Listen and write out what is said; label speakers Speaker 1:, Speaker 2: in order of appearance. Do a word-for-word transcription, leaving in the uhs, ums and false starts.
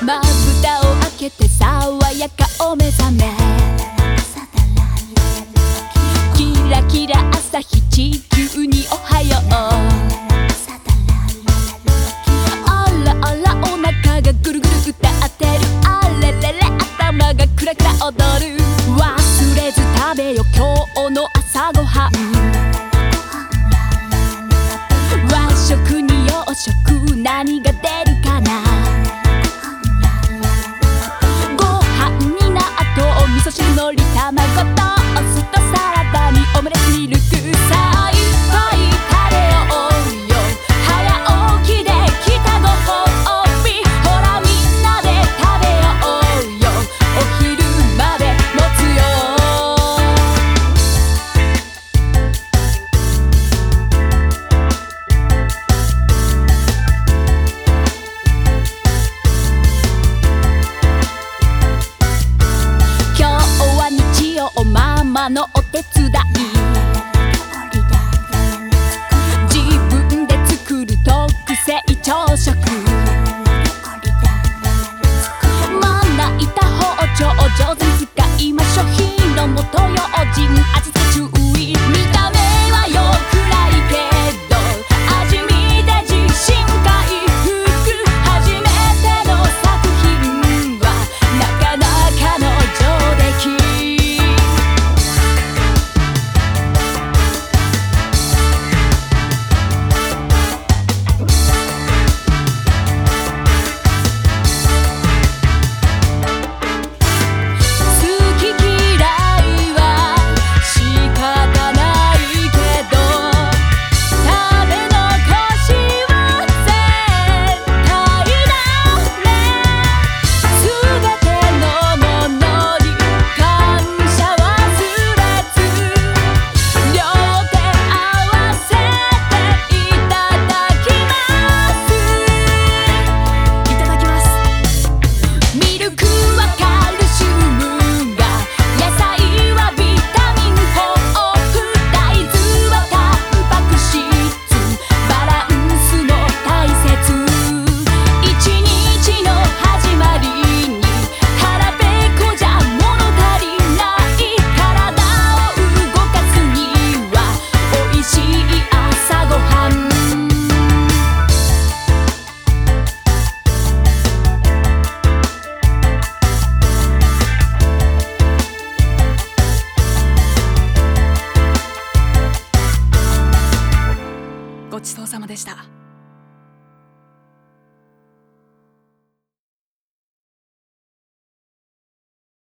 Speaker 1: まぶたを開けて爽やかお目覚め、キラキラ朝日地球におはよう。あらあらお腹がぐるぐる歌ってる、あれれれ頭がクラクラ踊る。忘れず食べよ今日の朝ごはん、和食に洋食何が出るかな。ご飯に納豆味噌汁のり卵トーストサラダにオムレツミルク、さあいっぱい食べようよ早起きで来たご褒美。ほらみんなで食べようよお昼まで持つよ。今日は日曜ママのお手伝い、自分で作る特製朝食、まな板包丁上手に使いましょう。火の元用心味付け注意、見た目はよくないけど味見で自信回復。初めての作品はなかなかの上出来。
Speaker 2: ごちそうさまでした。